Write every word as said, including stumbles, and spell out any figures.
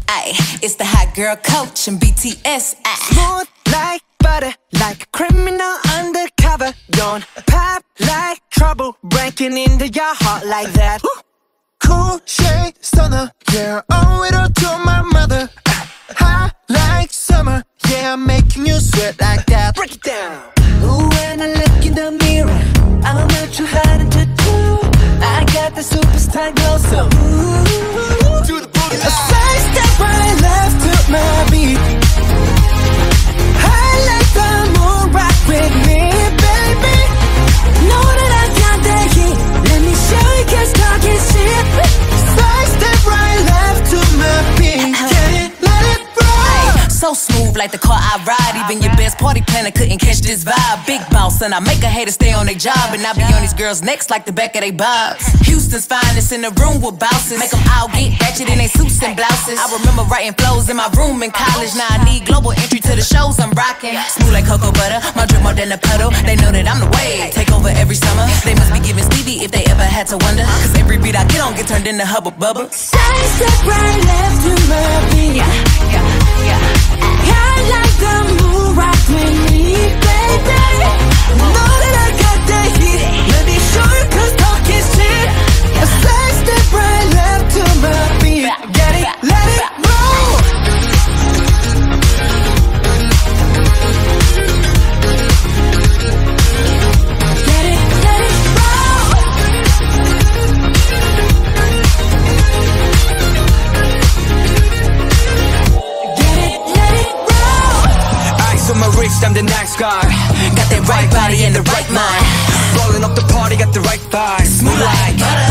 Ay, it's the hot girl coach and B T S. Ay. Smooth like butter, like a criminal undercover. Don't pop like trouble, breaking into your heart like that. Cool shade stunner, yeah, owe it all to my mother. Hot like summer, yeah, I'm making you sweat like that. Break it down. Ooh, when I look in the mirror, I'm not too hard to do. I got the superstar glow, so ooh, do the booty. A side step right left to my beat. I like the moon, rock with me, baby. Know that I got the heat. Let me show you, 'cause talk is cheap. Side step right left to my beat. Get it, let it roll. So smooth like the car I ride. Even your best party planner couldn't catch this vibe. Big boss and I make a hater stay on their job. And I be on these girls' necks like the back of they bobs. Houston's finest in the room with bouncers. Make them all get ratchet in their suits and blouses. I remember writing flows in my room in college. Now I need global entry to the shows I'm rocking. Smooth like cocoa butter, my drip more than a puddle. They know that I'm the wave, take over every summer. They must be giving Stevie if they ever had to wonder. 'Cause every beat I get on get turned into Hubba Bubba. Side step right left to my beat. Yeah, yeah, yeah. I like the moon, rock with me, baby. Know that I got that heat. Let me show you, 'cause talk is cheap. A side step right left to my beat. Get it, let it roll. Get it, let it roll. Get it, let it roll. Eyes on my wrist, I'm the nice guy. Got that right body and the right mind. Rolling up the party, got the right vibe. Smooth like butter.